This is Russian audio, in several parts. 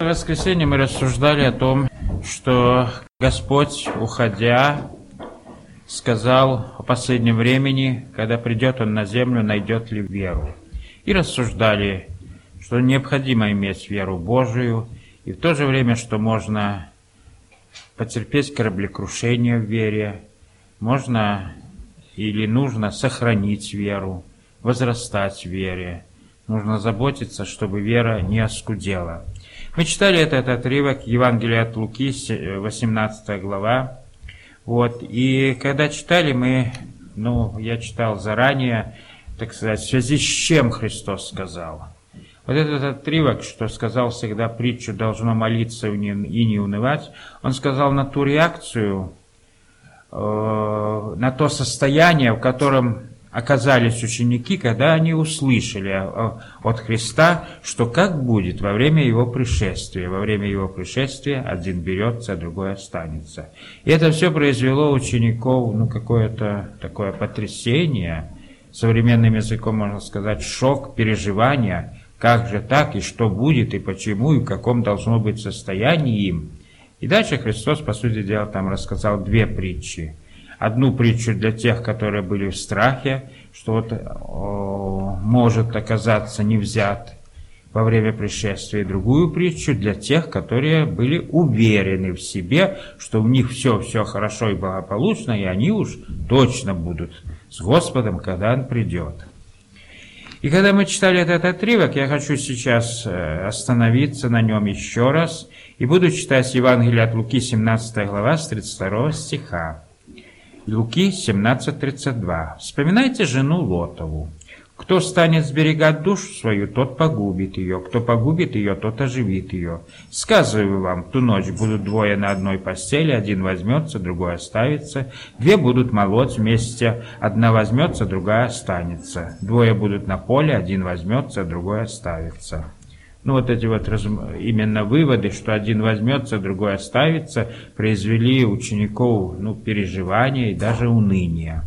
В воскресенье мы рассуждали о том, что Господь, уходя, сказал о последнем времени, когда придет Он на землю, найдет ли веру. И рассуждали, что необходимо иметь веру Божию, и в то же время, что можно потерпеть кораблекрушение в вере, можно или нужно сохранить веру, возрастать в вере. Нужно заботиться, чтобы вера не оскудела. Мы читали этот отрывок Евангелия от Луки, 18 глава. И когда читали, я читал заранее, так сказать, в связи с чем Христос сказал. Вот этот отрывок, что сказал всегда притчу «должно молиться и не унывать», он сказал на ту реакцию, на то состояние, в котором оказались ученики, когда они услышали от Христа, что как будет во время Его пришествия. Во время Его пришествия один берется, а другой останется. И это все произвело у учеников какое-то такое потрясение, современным языком можно сказать шок, переживания, как же так, и что будет, и почему, и в каком должно быть состоянии им. И дальше Христос, по сути дела, там рассказал две притчи. Одну притчу для тех, которые были в страхе, что может оказаться не взят во время пришествия. И другую притчу для тех, которые были уверены в себе, что у них все хорошо и благополучно, и они уж точно будут с Господом, когда Он придет. И когда мы читали этот отрывок, я хочу сейчас остановиться на нем еще раз, и буду читать Евангелие от Луки, 17 глава, с 32 стиха. Луки 17:32. «Вспоминайте жену Лотову. Кто станет сберегать душу свою, тот погубит ее. Кто погубит ее, тот оживит ее. Сказываю вам, в ту ночь будут двое на одной постели, один возьмется, другой оставится. Две будут молоть вместе, одна возьмется, другая останется. Двое будут на поле, один возьмется, другой оставится». Именно выводы, что один возьмется, другой оставится, произвели учеников переживания и даже уныние.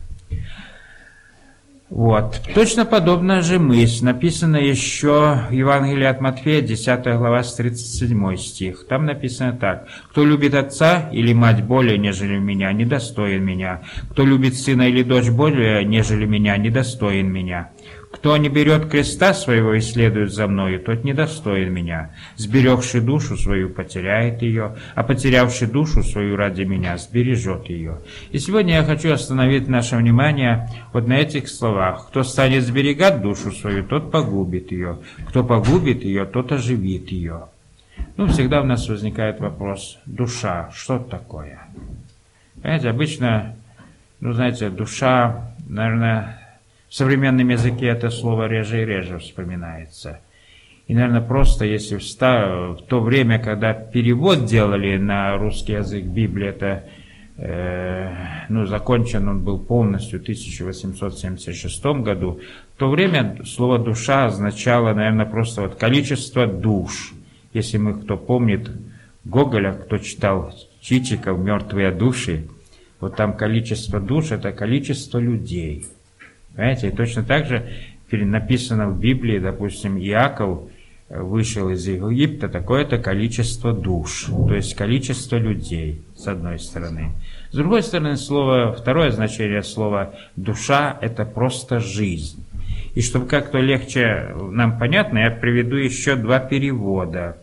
Точно подобная же мысль написана еще в Евангелии от Матфея, 10 глава, с 37 стих. Там написано так: «Кто любит отца или мать более, нежели меня, недостоин меня. Кто любит сына или дочь более, нежели меня, недостоин меня. Кто не берет креста своего и следует за мною, тот недостоин меня. Сберегший душу свою потеряет ее, а потерявший душу свою ради меня сбережет ее». И сегодня я хочу остановить наше внимание на этих словах. Кто станет сберегать душу свою, тот погубит ее. Кто погубит ее, тот оживит ее. Всегда у нас возникает вопрос: душа, что это такое? Понимаете, обычно, душа, наверное, в современном языке это слово реже и реже вспоминается. И, наверное, просто если в то время, когда перевод делали на русский язык Библии, это закончен он был полностью в 1876 году, в то время слово «душа» означало, наверное, просто количество душ. Если кто помнит Гоголя, кто читал Чичиков «Мертвые души», там количество душ – это количество людей. Понимаете, и точно так же написано в Библии, допустим, Иаков вышел из Египта, такое-то количество душ, то есть количество людей, с одной стороны. С другой стороны, второе значение слова «душа» – это просто жизнь. И чтобы как-то легче нам понятно, я приведу еще два перевода.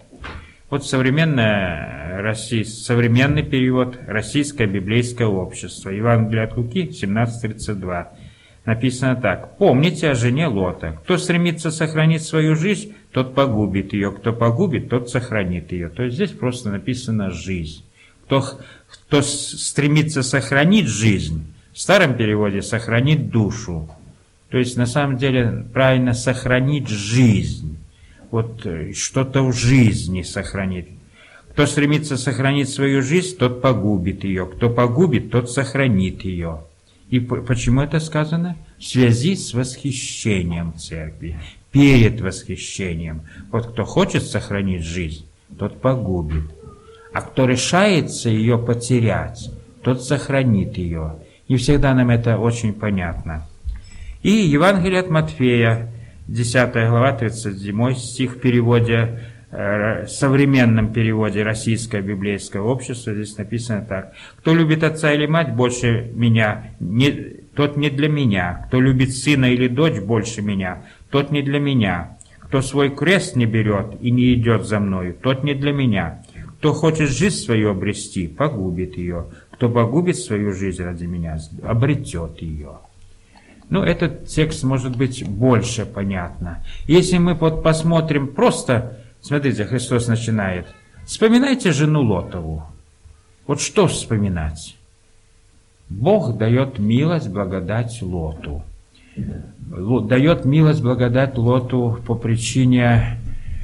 Современный перевод «Российское библейское общество», Евангелие от Луки, 17:32. Написано так: «Помните о жене Лота. Кто стремится сохранить свою жизнь, тот погубит ее. Кто погубит, тот сохранит ее». То есть здесь просто написано «жизнь». Кто стремится сохранить жизнь, в старом переводе «сохранить душу». То есть на самом деле правильно «сохранить жизнь». Что-то в жизни сохранить. Кто стремится сохранить свою жизнь, тот погубит ее. Кто погубит, тот сохранит ее. И почему это сказано? В связи с восхищением церкви, перед восхищением. Кто хочет сохранить жизнь, тот погубит. А кто решается ее потерять, тот сохранит ее. Не всегда нам это очень понятно. И Евангелие от Матфея, 10 глава, 37 стих в переводе современном переводе «Российское библейское общество» здесь написано так. «Кто любит отца или мать больше меня, тот не для меня. Кто любит сына или дочь больше меня, тот не для меня. Кто свой крест не берет и не идет за мною, тот не для меня. Кто хочет жизнь свою обрести, погубит ее. Кто погубит свою жизнь ради меня, обретет ее». Ну, этот текст может быть больше понятно. Если мы посмотрим просто, смотрите, Христос начинает. Вспоминайте жену Лотову. Вот что вспоминать? Бог дает милость, благодать Лоту. Дает милость, благодать Лоту по причине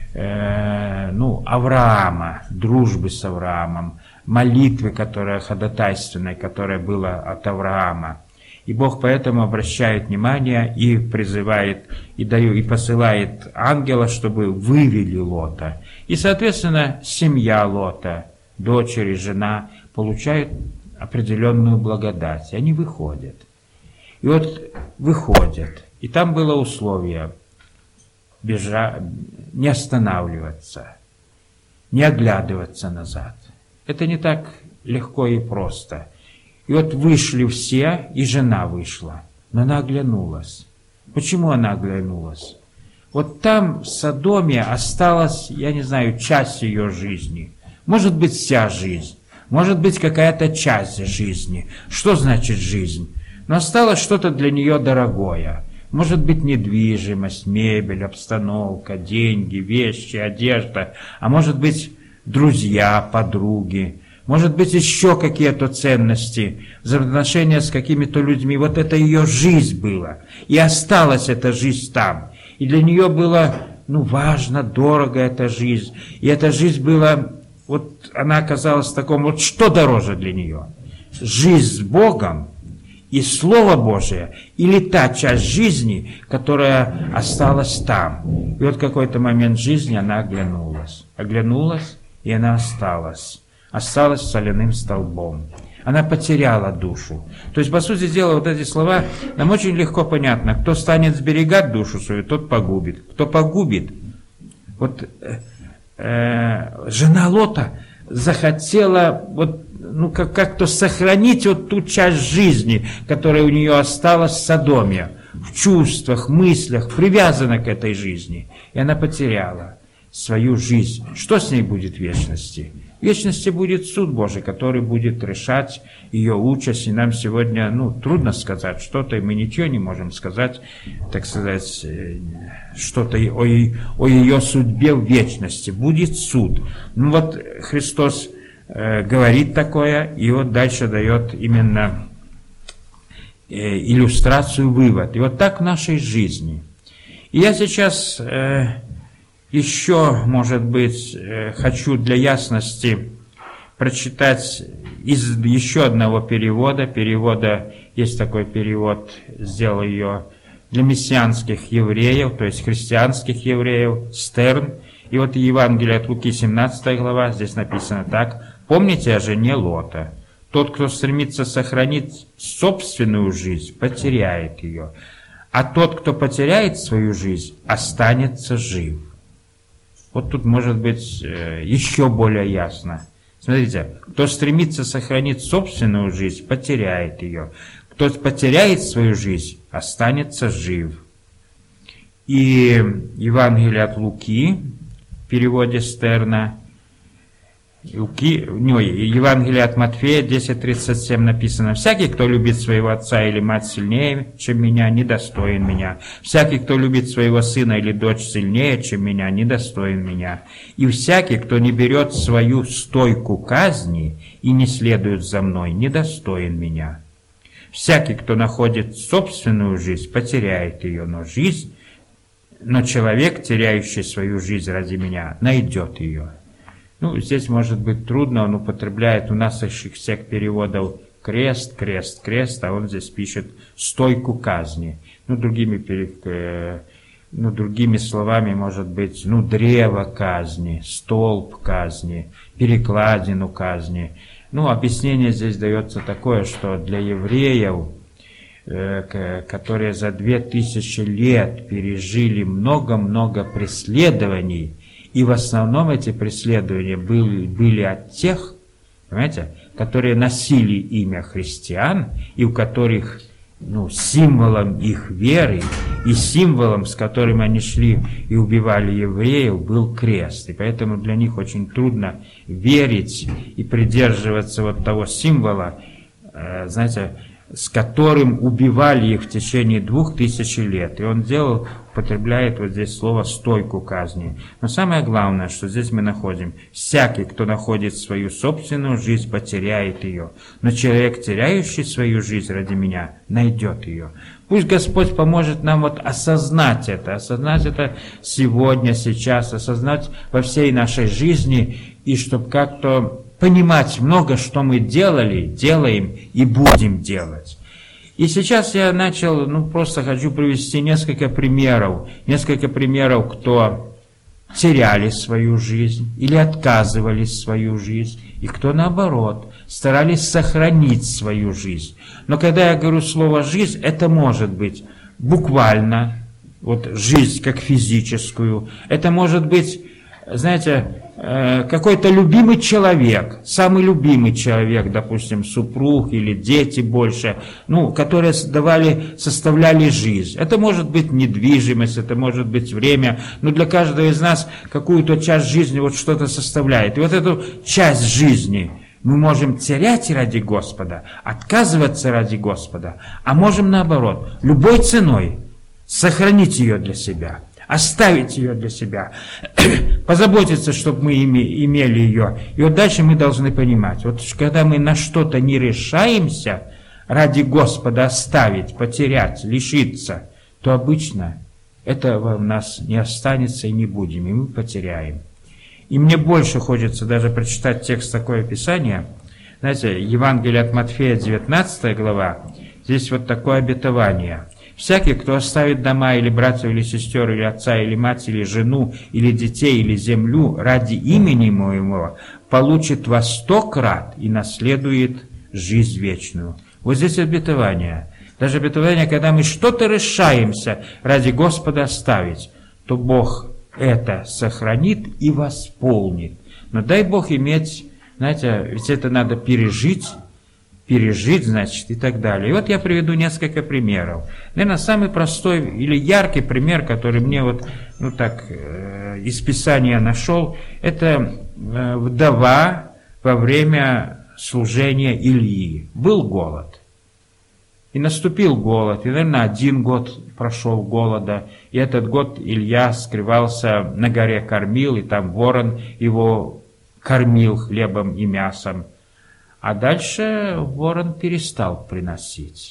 Авраама, дружбы с Авраамом, молитвы, которая ходатайственная, которая была от Авраама. И Бог поэтому обращает внимание и призывает, и посылает ангела, чтобы вывели Лота. И, соответственно, семья Лота, дочери, жена, получают определенную благодать. И они выходят. И вот выходят. И там было условие не останавливаться, не оглядываться назад. Это не так легко и просто. И вот вышли все, и жена вышла. Но она оглянулась. Почему она оглянулась? Вот там, в Содоме, осталась, я не знаю, часть ее жизни. Может быть, вся жизнь. Может быть, какая-то часть жизни. Что значит жизнь? Но осталось что-то для нее дорогое. Может быть, недвижимость, мебель, обстановка, деньги, вещи, одежда. А может быть, друзья, подруги. Может быть, еще какие-то ценности, взаимоотношения с какими-то людьми. Вот это ее жизнь была. И осталась эта жизнь там. И для нее было, важно, дорого эта жизнь. И эта жизнь была, вот она оказалась в таком, вот что дороже для нее? Жизнь с Богом и Слово Божие, или та часть жизни, которая осталась там. И вот в какой-то момент жизни она оглянулась. Оглянулась, и она осталась. Осталась соляным столбом. Она потеряла душу. То есть, по сути дела, вот эти слова нам очень легко понятно. Кто станет сберегать душу свою, тот погубит. Кто погубит, вот жена Лота захотела как-то сохранить вот ту часть жизни, которая у нее осталась в Содоме, в чувствах, мыслях, привязана к этой жизни. И она потеряла свою жизнь. Что с ней будет в вечности? В вечности будет суд Божий, который будет решать ее участь. И нам сегодня, трудно сказать что-то, и мы ничего не можем сказать, так сказать, что-то о ее судьбе в вечности. Будет суд. Вот Христос говорит такое, и вот дальше дает именно иллюстрацию, вывод. И вот так в нашей жизни. И я сейчас еще, может быть, хочу для ясности прочитать из еще одного перевода. Есть такой перевод, сделал ее для мессианских евреев, то есть христианских евреев, Стерн. И вот Евангелие от Луки, 17 глава, здесь написано так. «Помните о жене Лота. Тот, кто стремится сохранить собственную жизнь, потеряет ее. А тот, кто потеряет свою жизнь, останется жив». Вот тут может быть еще более ясно. Смотрите, кто стремится сохранить собственную жизнь, потеряет ее. Кто потеряет свою жизнь, останется жив. И Евангелие от Луки, в переводе Стерна, Евангелие от Матфея 10:37 написано: «Всякий, кто любит своего отца или мать сильнее, чем меня, недостоин меня. Всякий, кто любит своего сына или дочь сильнее, чем меня, недостоин меня. И всякий, кто не берет свою стойку казни и не следует за мной, недостоин меня. Всякий, кто находит собственную жизнь, потеряет ее, но человек, теряющий свою жизнь ради меня, найдет ее». Здесь может быть трудно, он употребляет у нас из всех переводов крест, крест, крест, а он здесь пишет стойку казни. Другими словами может быть, древо казни, столб казни, перекладину казни. Объяснение здесь дается такое, что для евреев, которые за 2000 лет пережили много-много преследований И в основном эти преследования были от тех, понимаете, которые носили имя христиан, и у которых символом их веры и символом, с которым они шли и убивали евреев, был крест. И поэтому для них очень трудно верить и придерживаться вот того символа, знаете, с которым убивали их в течение 2000 лет. И он употребляет вот здесь слово «стойку казни». Но самое главное, что здесь мы находим: всякий, кто находит свою собственную жизнь, потеряет ее. Но человек, теряющий свою жизнь ради меня, найдет ее. Пусть Господь поможет нам осознать это сегодня, сейчас, осознать во всей нашей жизни, и чтобы как-то понимать много, что мы делаем и будем делать. И сейчас я просто хочу привести несколько примеров, кто теряли свою жизнь или отказывались в свою жизнь, и кто, наоборот, старались сохранить свою жизнь. Но когда я говорю слово «жизнь», это может быть буквально, жизнь как физическую, это может быть, знаете, какой-то любимый человек, самый любимый человек, допустим, супруг или дети больше, которые составляли жизнь. Это может быть недвижимость, это может быть время, но для каждого из нас какую-то часть жизни что-то составляет. И эту часть жизни мы можем терять ради Господа, отказываться ради Господа, а можем наоборот, любой ценой сохранить ее для себя. Оставить ее для себя, позаботиться, чтобы мы имели ее. И дальше мы должны понимать, когда мы на что-то не решаемся ради Господа оставить, потерять, лишиться, то обычно этого у нас не останется и не будем, и мы потеряем. И мне больше хочется даже прочитать текст такое Писание. Знаете, Евангелие от Матфея, 19 глава, здесь такое обетование. Всякий, кто оставит дома, или братьев, или сестер, или отца, или мать, или жену, или детей, или землю ради имени моего, получит во 100 крат и наследует жизнь вечную. Вот здесь обетование. Даже обетование, когда мы что-то решаемся ради Господа оставить, то Бог это сохранит и восполнит. Но дай Бог иметь, знаете, ведь это надо пережить, значит, и так далее. И я приведу несколько примеров. Наверное, самый простой или яркий пример, который мне из Писания нашел, это вдова во время служения Ильи. Был голод. И наступил голод. И, наверное, 1 год прошел голода. И этот год Илья скрывался на горе Кормил, и там ворон его кормил хлебом и мясом. А дальше ворон перестал приносить.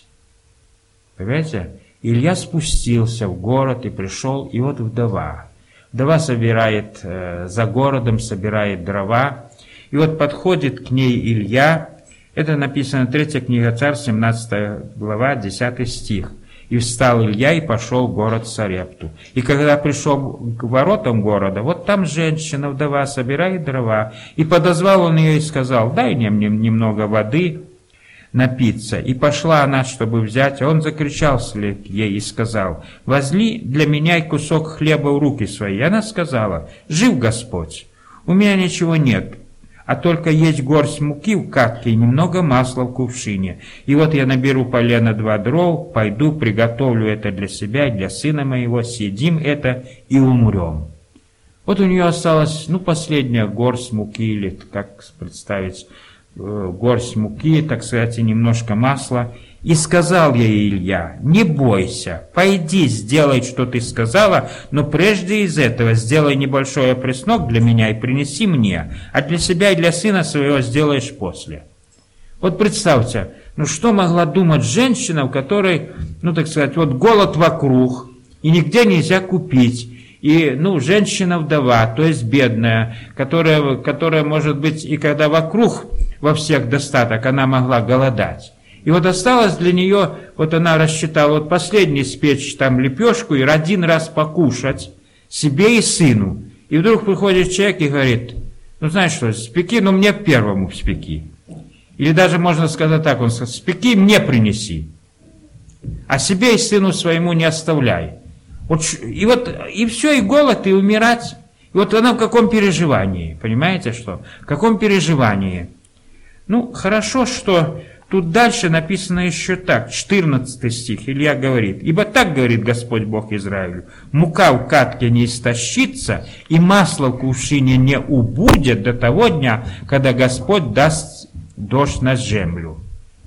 Понимаете? Илья спустился в город и пришел, и вдова. Вдова собирает за городом, собирает дрова. И подходит к ней Илья. Это написано 3 книга Царств, 17 глава, 10 стих. «И встал Илья и пошел в город Сарепту. И когда пришел к воротам города, там женщина, вдова, собирает дрова. И подозвал он ее и сказал: дай мне немного воды напиться. И пошла она, чтобы взять, а он закричал вслед ей и сказал: возли для меня и кусок хлеба в руки свои. И она сказала: жив Господь, у меня ничего нет, а только есть горсть муки в катке и немного масла в кувшине. И я наберу полено 2 дров, пойду, приготовлю это для себя и для сына моего, съедим это и умрем». У нее осталась, последняя горсть муки, или, как представить, горсть муки, так сказать, и немножко масла. И сказал ей Илья: не бойся, пойди, сделай, что ты сказала, но прежде из этого сделай небольшой опреснок для меня и принеси мне, а для себя и для сына своего сделаешь после. Представьте, что могла думать женщина, у которой, так сказать, голод вокруг, и нигде нельзя купить. И, женщина-вдова, то есть бедная, которая, может быть, и когда вокруг во всех достаток, она могла голодать. И осталось для нее, она рассчитала, последний спечь лепешку и 1 раз покушать себе и сыну. И вдруг приходит человек и говорит: знаешь что, спеки, мне первому спеки. Или даже можно сказать так, он сказал: спеки, мне принеси, а себе и сыну своему не оставляй. И все, и голод, и умирать. И вот она в каком переживании, понимаете что? В каком переживании? Ну, хорошо, что тут дальше написано еще так, 14 стих, Илья говорит: «Ибо так говорит Господь Бог Израилю, мука в катке не истощится, и масло в кувшине не убудет до того дня, когда Господь даст дождь на землю».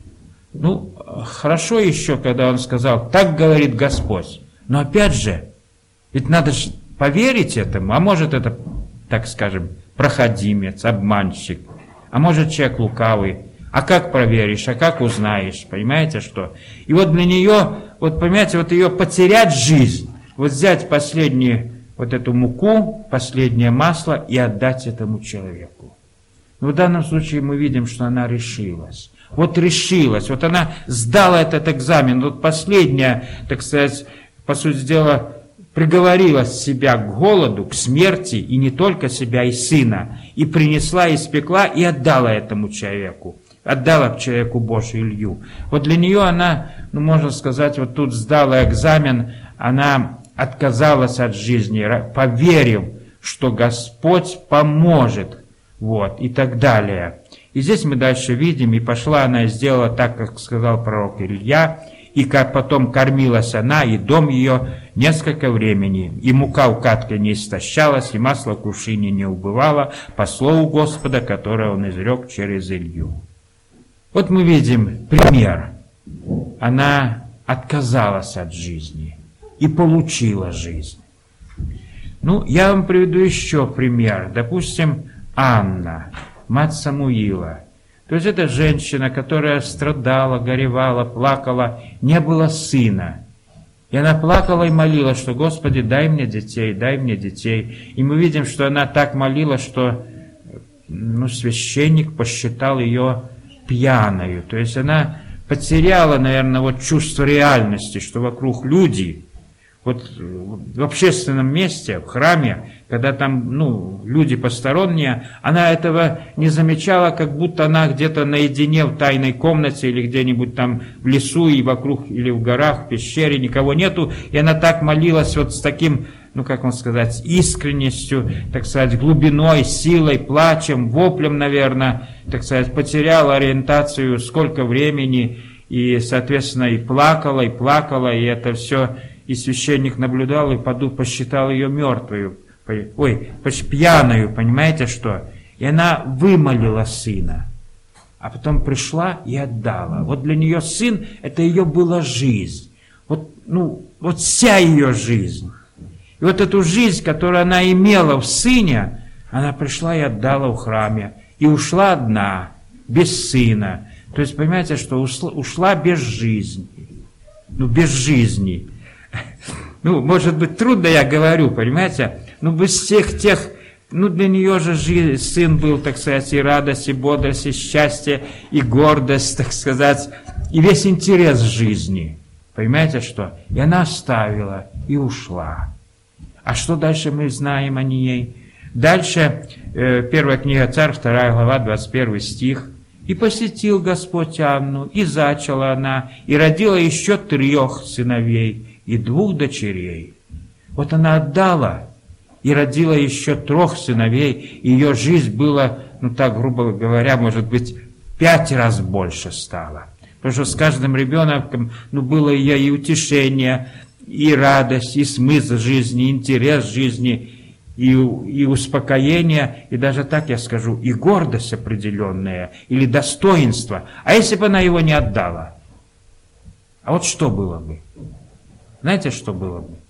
Ну, хорошо еще, когда он сказал: «Так говорит Господь». Но опять же, ведь надо же поверить этому, а может это, так скажем, проходимец, обманщик, а может человек лукавый. А как проверишь, а как узнаешь, понимаете что? И вот для нее, вот понимаете, вот ее потерять жизнь, вот взять последнюю вот эту муку, последнее масло и отдать этому человеку. Но в данном случае мы видим, что она решилась. Вот решилась, вот она сдала этот экзамен, вот последняя, так сказать, по сути дела, приговорила себя к голоду, к смерти, и не только себя, и сына, и принесла, испекла, и отдала этому человеку. Отдала человеку Божию Илью. Вот для нее она, ну, можно сказать, вот тут сдала экзамен, она отказалась от жизни, поверив, что Господь поможет, вот, и так далее. И здесь мы дальше видим, и пошла она и сделала так, как сказал пророк Илья, и как потом кормилась она, и дом ее несколько времени, и мука в катке не истощалась, и масло в кувшине не убывало, по слову Господа, которое он изрек через Илью. Вот мы видим пример. Она отказалась от жизни и получила жизнь. Ну, я вам приведу еще пример. Допустим, Анна, мать Самуила. То есть это женщина, которая страдала, горевала, плакала, не было сына. И она плакала и молила, что: «Господи, дай мне детей, дай мне детей». И мы видим, что она так молила, что священник посчитал ее пьяною. То есть она потеряла, наверное, вот чувство реальности, что вокруг люди. Вот в общественном месте, в храме, когда там, люди посторонние, она этого не замечала, как будто она где-то наедине в тайной комнате или где-нибудь там в лесу и вокруг, или в горах, в пещере, никого нету, и она так молилась вот с таким, как вам сказать, искренностью, так сказать, глубиной, силой, плачем, воплем, наверное, так сказать, потеряла ориентацию, сколько времени, и, соответственно, и плакала, и это все... И священник наблюдал и посчитал ее мертвую, пьяную, понимаете что? И она вымолила сына, а потом пришла и отдала. Вот для нее сын, это ее была жизнь, вот вся ее жизнь. И вот эту жизнь, которую она имела в сыне, она пришла и отдала в храме, и ушла одна, без сына. То есть, понимаете, что ушла без жизни, без жизни. Может быть, трудно я говорю, понимаете, без всех тех, для нее же сын был, так сказать, и радость, и бодрость, и счастье, и гордость, так сказать, и весь интерес жизни, понимаете что? И она оставила, и ушла. А что дальше мы знаем о ней? Дальше, первая книга Царь, 2 глава, 21 стих. «И посетил Господь Анну, и зачала она, и родила еще 3 сыновей, и 2 дочерей». Вот она отдала и родила еще 3 сыновей, и ее жизнь была, так грубо говоря, может быть, 5 раз больше стала. Потому что с каждым ребенком, было ее и утешение, и радость, и смысл жизни, и интерес жизни, и успокоение, и даже так я скажу, и гордость определенная, или достоинство. А если бы она его не отдала? А вот что было бы? Знаете, что было бы?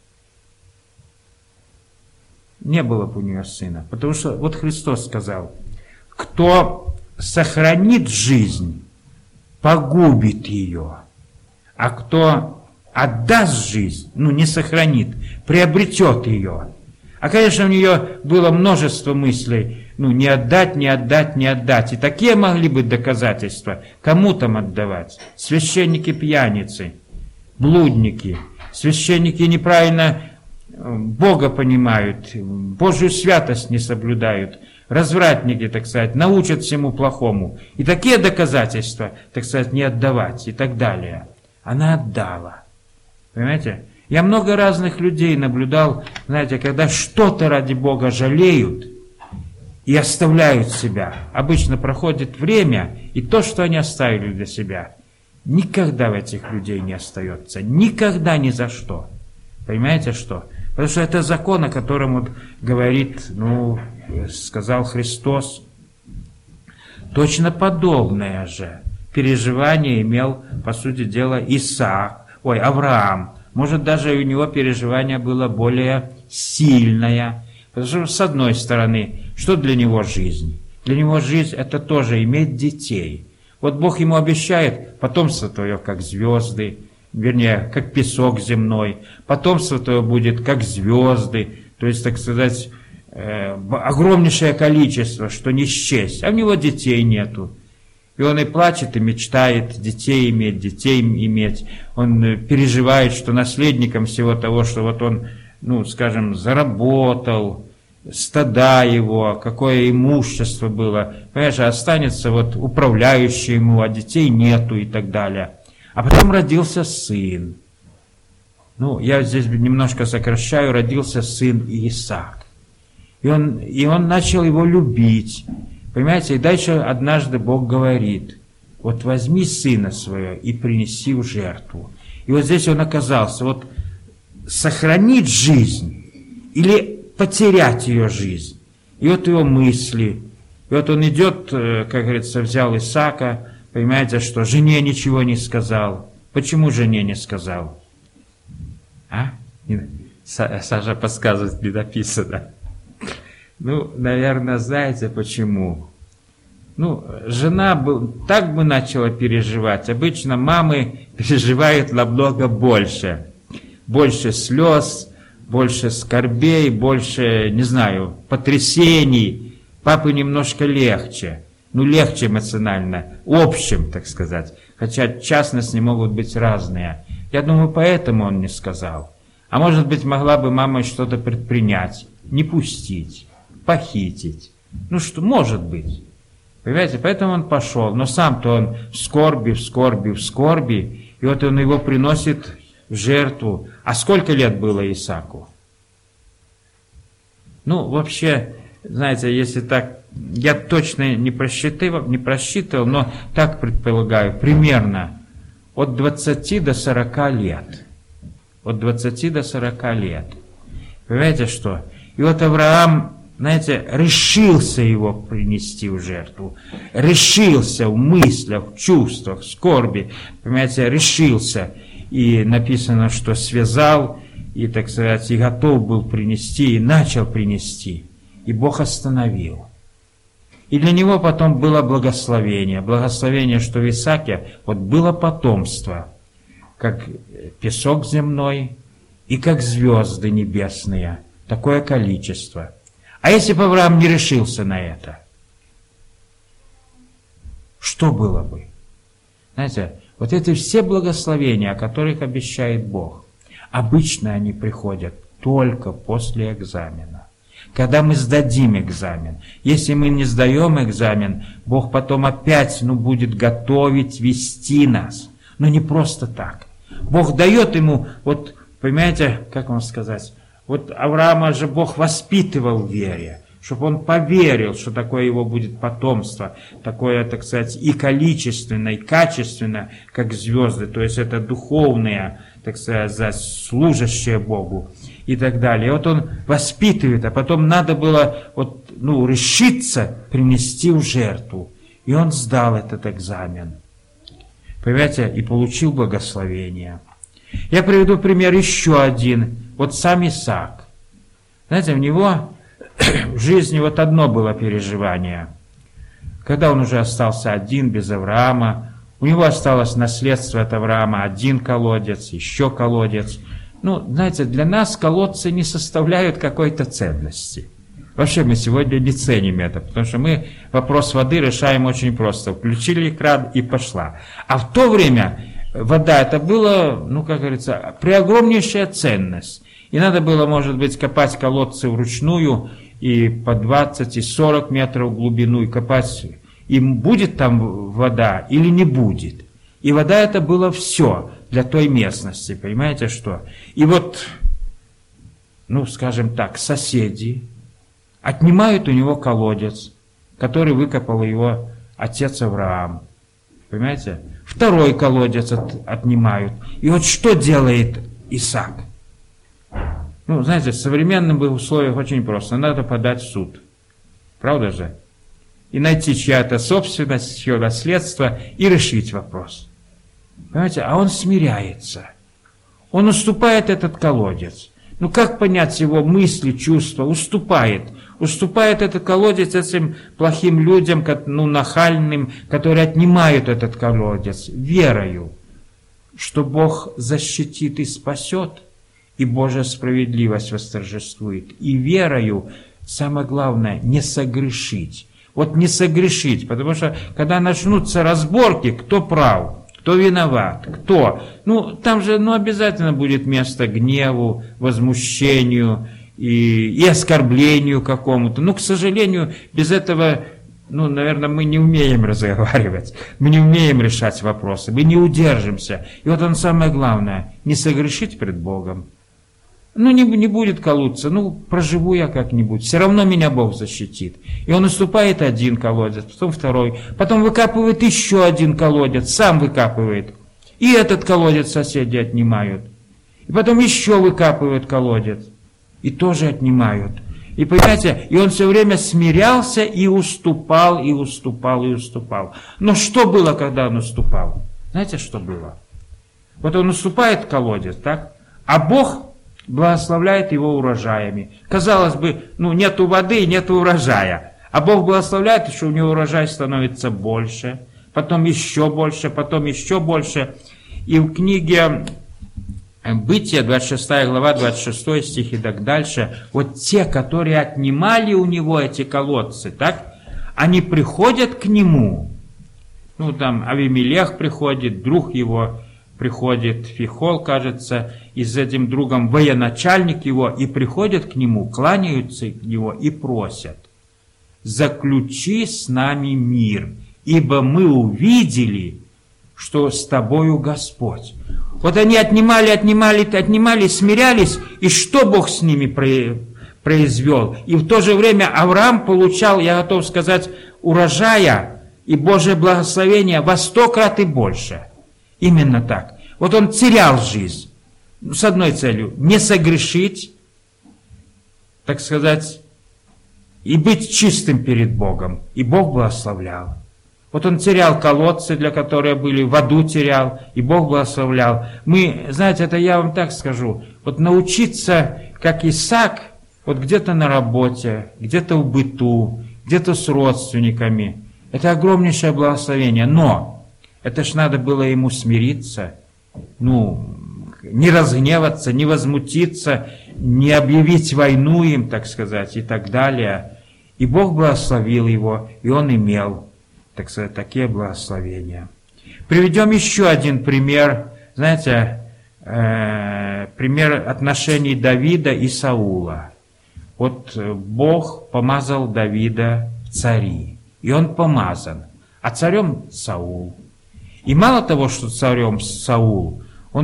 Не было бы у нее сына. Потому что вот Христос сказал: кто сохранит жизнь, погубит ее. А кто отдаст жизнь, не сохранит, приобретет ее. А, конечно, у нее было множество мыслей, не отдать, не отдать, не отдать. И такие могли быть доказательства. Кому там отдавать? Священники-пьяницы, блудники. Священники неправильно Бога понимают, Божью святость не соблюдают, развратники, так сказать, научат всему плохому. И такие доказательства, так сказать, не отдавать и так далее. Она отдала. Понимаете? Я много разных людей наблюдал, знаете, когда что-то ради Бога жалеют и оставляют себя. Обычно проходит время, и то, что они оставили для себя, никогда в этих людей не остается. Никогда, ни за что. Понимаете, что? Потому что это закон, о котором вот говорит, сказал Христос. Точно подобное же переживание имел, по сути дела, Авраам. Может, даже у него переживание было более сильное. Потому что, с одной стороны, что для него жизнь? Для него жизнь – это тоже иметь детей. Вот Бог ему обещает потомство твое, как звезды, вернее, как песок земной. Потомство твое будет, как звезды, то есть, так сказать, огромнейшее количество, что не счесть. А у него детей нету. И он и плачет, и мечтает детей иметь. Он переживает, что наследником всего того, что вот он, заработал, стада его, какое имущество было, понимаешь, останется вот управляющий ему, а детей нету и так далее. А потом родился сын. Я здесь немножко сокращаю, родился сын Исаак. И он начал его любить. Понимаете, и дальше однажды Бог говорит: вот возьми сына своего и принеси в жертву. И вот здесь он оказался, вот сохранить жизнь или потерять ее жизнь. И вот его мысли. И вот он идет, как говорится, взял Исаака, понимаете, что жене ничего не сказал. Почему жене не сказал? Саша подсказывает, не написано. Наверное, знаете почему. Жена так бы начала переживать. Обычно мамы переживают намного больше. Больше слез, больше скорбей, больше, потрясений. Папы немножко легче. Легче эмоционально. Общим, так сказать. Хотя частности могут быть разные. Я думаю, поэтому он не сказал. А может быть, могла бы мама что-то предпринять. Не пустить. Похитить. Что может быть. Понимаете, поэтому он пошел. Но сам-то он в скорби. И вот он его приносит в жертву. А сколько лет было Исааку? Вообще, знаете, если так, я точно не просчитывал, но так предполагаю, примерно от 20 до 40 лет. От 20 до 40 лет. Понимаете, что? И вот Авраам, решился его принести в жертву. Решился в мыслях, в чувствах, в скорби. Понимаете, решился. И написано, что связал, и, так сказать, и готов был принести, и начал принести. И Бог остановил. И для него потом было благословение. Благословение, что в Исааке вот было потомство, как песок земной и как звезды небесные. Такое количество. А если бы Авраам не решился на это? Что было бы? Знаете, вот эти все благословения, о которых обещает Бог, обычно они приходят только после экзамена. Когда мы сдадим экзамен. Если мы не сдаем экзамен, Бог потом опять будет готовить, вести нас. Но не просто так. Бог дает ему, вот, понимаете, как вам сказать, вот Авраама же Бог воспитывал в вере, чтобы он поверил, что такое его будет потомство, такое, так сказать, и количественно, и качественно, как звезды, то есть это духовное, так сказать, служащее Богу и так далее. И вот он воспитывает, а потом надо было решиться принести в жертву. И он сдал этот экзамен. Понимаете, и получил благословение. Я приведу пример еще один. Вот сам Исаак. Знаете, у него в жизни вот одно было переживание. Когда он уже остался один, без Авраама, у него осталось наследство от Авраама, один колодец, еще колодец. Знаете, для нас колодцы не составляют какой-то ценности. Вообще мы сегодня не ценим это, потому что мы вопрос воды решаем очень просто. Включили кран и пошла. А в то время вода это было, как говорится, преогромнейшая ценность. И надо было, может быть, копать колодцы вручную и по 20 и 40 метров в глубину, и копать, и будет там вода или не будет. И вода это было все. для той местности, понимаете что? И вот, ну, скажем так, соседи отнимают у него колодец, который выкопал его отец Авраам. Понимаете? Второй колодец отнимают. И вот что делает Исаак? Ну, знаете, в современных условиях очень просто. Надо подать в суд. Правда же? И найти чья-то собственность, чье наследство и решить вопрос. Понимаете? А он смиряется. Он уступает этот колодец. Ну, как понять его мысли, чувства? Уступает. Уступает этот колодец этим плохим людям, ну, нахальным, которые отнимают этот колодец, верою, что Бог защитит и спасет, и Божья справедливость восторжествует. И верою, самое главное, не согрешить. Вот не согрешить, потому что, когда начнутся разборки, кто прав, кто виноват, кто, ну, там же, ну, обязательно будет место гневу, возмущению, и оскорблению какому-то. Ну, к сожалению, без этого, ну, наверное, мы не умеем разговаривать, мы не умеем решать вопросы, мы не удержимся. И вот он самое главное, не согрешить пред Богом. Ну, не будет колоться, ну, проживу я как-нибудь, все равно меня Бог защитит. И он уступает один колодец, потом второй, потом выкапывает еще один колодец, сам выкапывает. И этот колодец соседи отнимают. И потом еще выкапывает колодец. И тоже отнимают. И понимаете, и он все время смирялся и уступал, и уступал, и уступал. Но что было, когда он уступал? Знаете, что было? Вот он уступает колодец, так? А Бог благословляет его урожаями. Казалось бы, ну, нету воды, нету урожая. А Бог благословляет, что у него урожай становится больше, потом еще больше, потом еще больше. И в книге Бытие, 26 глава, 26 стих и так дальше, вот те, которые отнимали у него эти колодцы, так, они приходят к нему, ну, там, Авимелех приходит, друг его приходит, Фихол, кажется, и с этим другом военачальник его, и приходят к нему, кланяются к него и просят: заключи с нами мир, ибо мы увидели, что с тобою Господь. Вот они отнимали, смирялись, и что Бог с ними произвел? И в то же время Авраам получал, я готов сказать, урожая и Божие благословение во 100 крат и больше. Именно так. Вот он терял жизнь с одной целью: не согрешить, так сказать, и быть чистым перед Богом. И Бог благословлял. Вот он терял колодцы, для которых были, воду терял, и Бог благословлял. Мы, знаете, это я вам так скажу, вот научиться, как Исаак, вот где-то на работе, где-то в быту, где-то с родственниками, это огромнейшее благословение. Но это ж надо было ему смириться, ну, не разгневаться, не возмутиться, не объявить войну им, так сказать, и так далее. И Бог благословил его, и он имел, так сказать, такие благословения. Приведем еще один пример, знаете, пример отношений Давида и Саула. Вот Бог помазал Давида в цари, и он помазан, а царем Саул. И мало того, что царем Саул,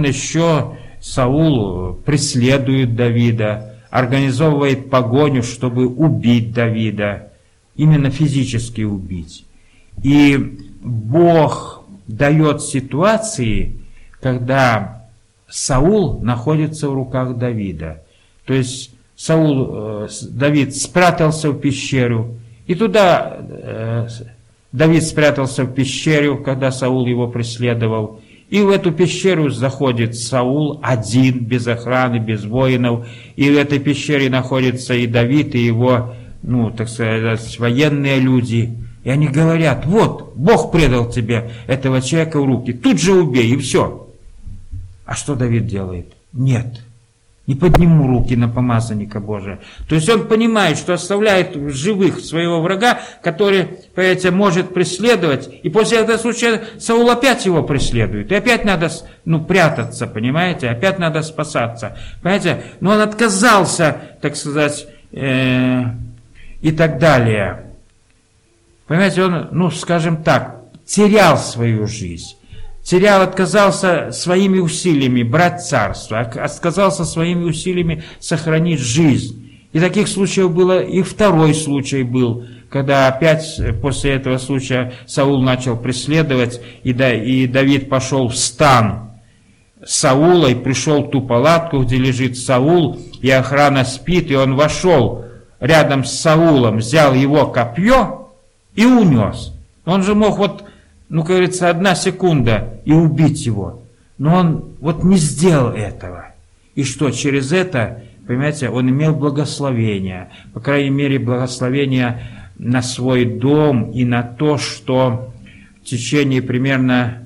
Саул преследует Давида, организовывает погоню, чтобы убить Давида, именно физически убить. И Бог дает ситуации, когда Саул находится в руках Давида. То есть Давид спрятался в пещеру, и туда Давид спрятался в пещеру, когда Саул его преследовал. И в эту пещеру заходит Саул один, без охраны, без воинов. И в этой пещере находится и Давид, и его, ну, так сказать, военные люди. И они говорят: вот, Бог предал тебе этого человека в руки, тут же убей, и все. А что Давид делает? Нет, не подниму руки на помазанника Божия. То есть он понимает, что оставляет в живых своего врага, который, понимаете, может преследовать. И после этого случая Саул опять его преследует. И опять надо, ну, прятаться, понимаете? Опять надо спасаться. Понимаете? Но он отказался, так сказать, и так далее. Понимаете, он, ну, скажем так, терял свою жизнь. терял, отказался своими усилиями брать царство, отказался своими усилиями сохранить жизнь. И таких случаев было, и второй случай был, когда опять после этого случая Саул начал преследовать, и Давид пошел в стан Саула, и пришел в ту палатку, где лежит Саул, и охрана спит, и он вошел рядом с Саулом, взял его копье и унес. Он же мог как говорится, 1 секунда и убить его. Но он не сделал этого. И что, через это, понимаете, он имел благословение, по крайней мере, благословение на свой дом и на то, что в течение примерно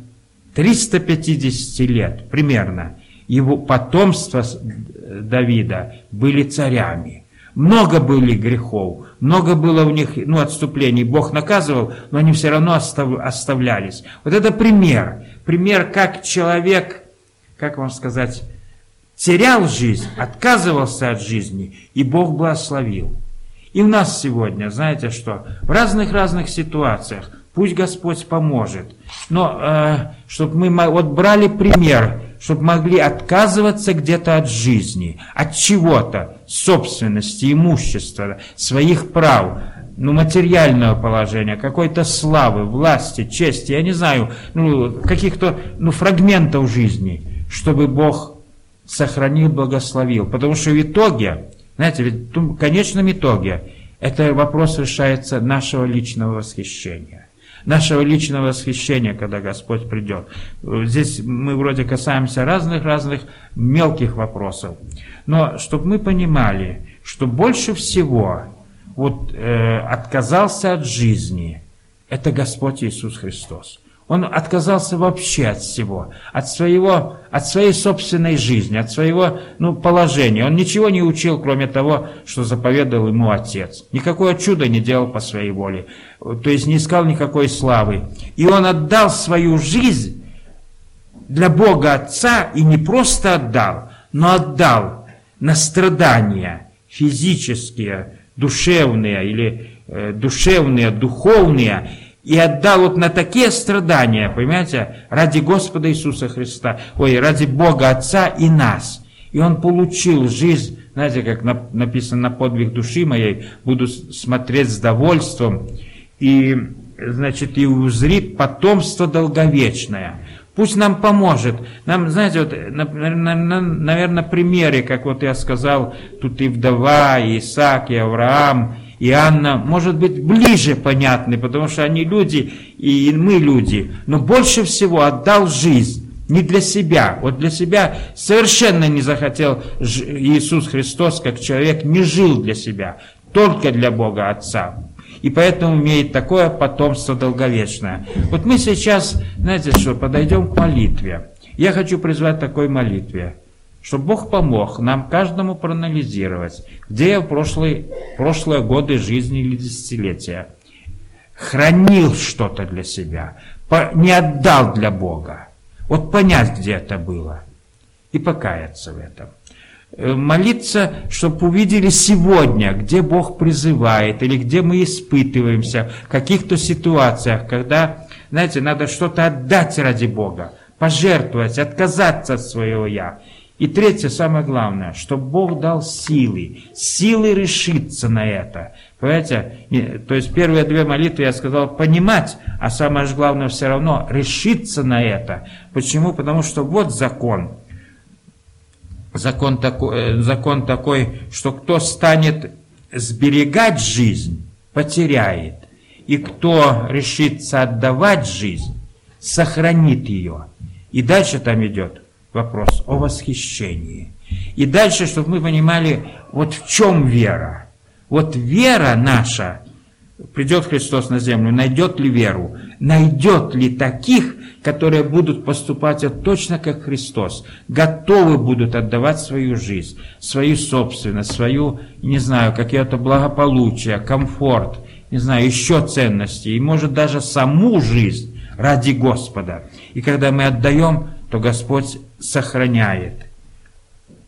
350 лет, примерно, его потомство Давида были царями. Много были грехов, много было у них отступлений. Бог наказывал, но они все равно оставлялись. Вот это пример. Пример, как человек, как вам сказать, терял жизнь, отказывался от жизни, и Бог благословил. И у нас сегодня, знаете что, в разных ситуациях, пусть Господь поможет, но чтобы мы брали пример, чтобы могли отказываться где-то от жизни, от чего-то, собственности, имущества, своих прав, материального положения, какой-то славы, власти, чести, я не знаю, каких-то фрагментов жизни, чтобы Бог сохранил, благословил. Потому что в итоге, знаете, ведь в конечном итоге, это вопрос решается нашего личного восхищения. Нашего личного восхищения, когда Господь придет. Здесь мы вроде касаемся разных мелких вопросов. Но чтобы мы понимали, что больше всего отказался от жизни, это Господь Иисус Христос. Он отказался вообще от всего, от своей собственной жизни, от своего положения. Он ничего не учил, кроме того, что заповедовал ему Отец. Никакое чудо не делал по своей воле, то есть не искал никакой славы. И он отдал свою жизнь для Бога Отца, и не просто отдал, но отдал на страдания физические, душевные или душевные, духовные, и отдал на такие страдания, понимаете, ради Господа Иисуса Христа, ради Бога Отца и нас. И Он получил жизнь, знаете, как написано, на подвиг души моей, буду смотреть с довольством, и, значит, и узрит потомство долговечное. Пусть нам поможет. Нам, знаете, наверное, примеры, как я сказал, тут и вдова, и Исаак, и Авраам, и Анна, может быть, ближе понятны, потому что они люди, и мы люди. Но больше всего отдал жизнь не для себя. Для себя совершенно не захотел Иисус Христос, как человек, не жил для себя, только для Бога Отца. И поэтому имеет такое потомство долговечное. Мы сейчас, знаете что, подойдем к молитве. Я хочу призвать такой молитве, чтобы Бог помог нам каждому проанализировать, где я в прошлые годы жизни или десятилетия хранил что-то для себя, не отдал для Бога. Понять, где это было, и покаяться в этом. Молиться, чтобы увидели сегодня, где Бог призывает, или где мы испытываемся, в каких-то ситуациях, когда, знаете, надо что-то отдать ради Бога, пожертвовать, отказаться от своего «я». И третье, самое главное, чтобы Бог дал силы решиться на это. Понимаете? То есть первые 2 молитвы я сказал понимать, а самое же главное все равно решиться на это. Почему? Потому что закон. Закон такой, что кто станет сберегать жизнь, потеряет. И кто решится отдавать жизнь, сохранит ее. И дальше там идет вопрос о восхищении. И дальше, чтобы мы понимали, в чем вера. Вера наша, придет Христос на землю, найдет ли веру? Найдет ли таких, которые будут поступать точно как Христос, готовы будут отдавать свою жизнь, свою собственность, свою, не знаю, какие-то благополучие, комфорт, не знаю, еще ценности, и может даже саму жизнь ради Господа. И когда мы отдаем, то Господь сохраняет.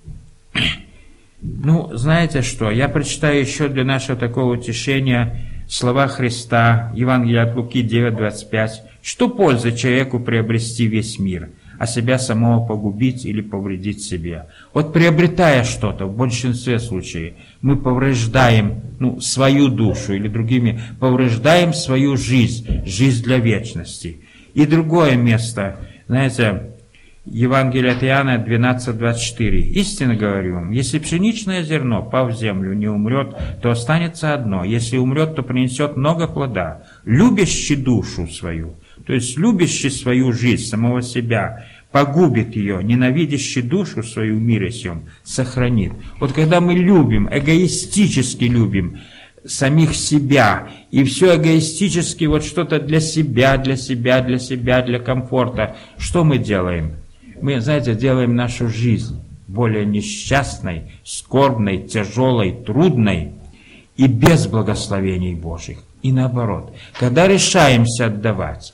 Знаете что, я прочитаю еще для нашего такого утешения слова Христа, Евангелие от Луки 9:25. Что пользы человеку приобрести весь мир, а себя самого погубить или повредить себе? Вот приобретая что-то, в большинстве случаев, мы повреждаем свою душу, или другими, повреждаем свою жизнь, жизнь для вечности. И другое место, знаете, Евангелие от Иоанна 12:24. «Истинно говорю вам, если пшеничное зерно, пав в землю, не умрет, то останется одно. Если умрет, то принесет много плода. Любящий душу свою, то есть любящий свою жизнь, самого себя, погубит ее, ненавидящий душу свою в мире сем, сохранит». Вот когда мы любим, эгоистически любим самих себя, и все эгоистически, вот что-то для себя, для комфорта, что мы делаем? Мы, знаете, делаем нашу жизнь более несчастной, скорбной, тяжелой, трудной и без благословений Божьих. И наоборот, когда решаемся отдавать,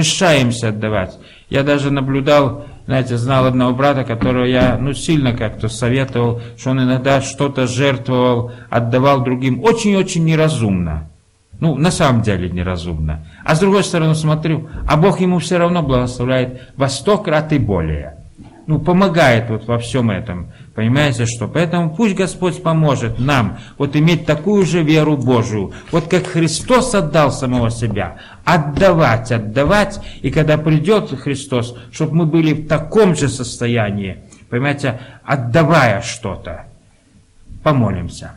я даже наблюдал, знаете, знал одного брата, которого я сильно как-то советовал, что он иногда что-то жертвовал, отдавал другим очень-очень неразумно. На самом деле неразумно. А с другой стороны смотрю, а Бог ему все равно благословляет во 100 крат и более. Помогает вот во всем этом. Понимаете, что? Поэтому пусть Господь поможет нам вот иметь такую же веру Божию. Вот как Христос отдал самого себя. Отдавать. И когда придет Христос, чтобы мы были в таком же состоянии. Понимаете, отдавая что-то. Помолимся.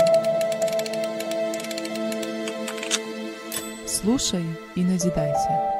Слушай и назидайся.